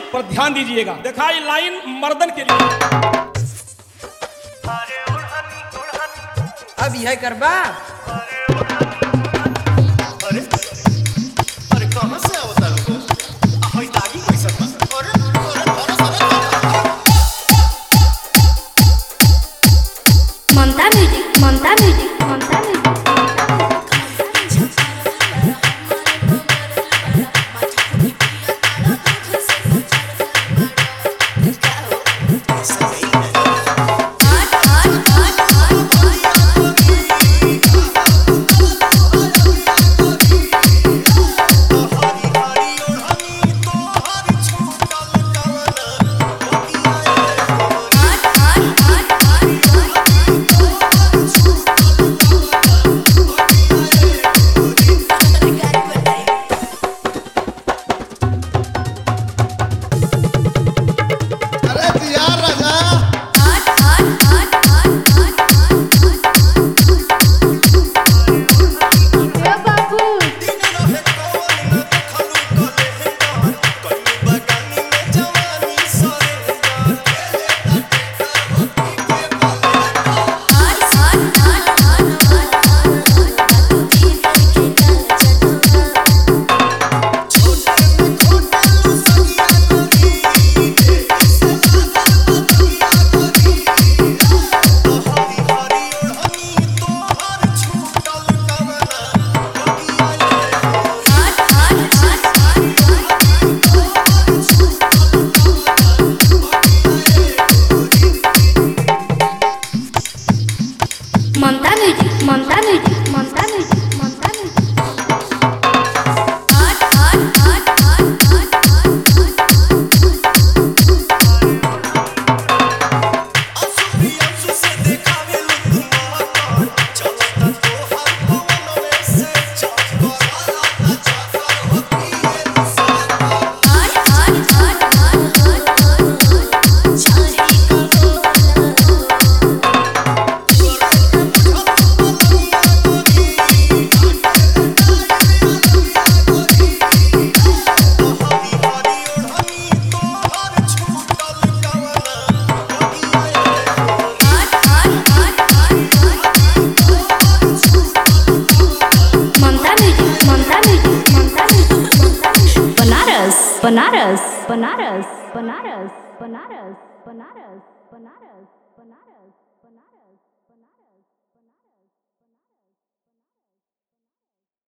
पर ध्यान दीजिएगा। देखा ये लाइन मर्दन के लिए। अब यह करबा कहां से आवता लोगो हई दागी कैसन बा Mamta music Mamta music Mamta music Mamta music Mamta music Mamta music Mamta Banaras Banaras Banaras Banaras Banaras Banaras.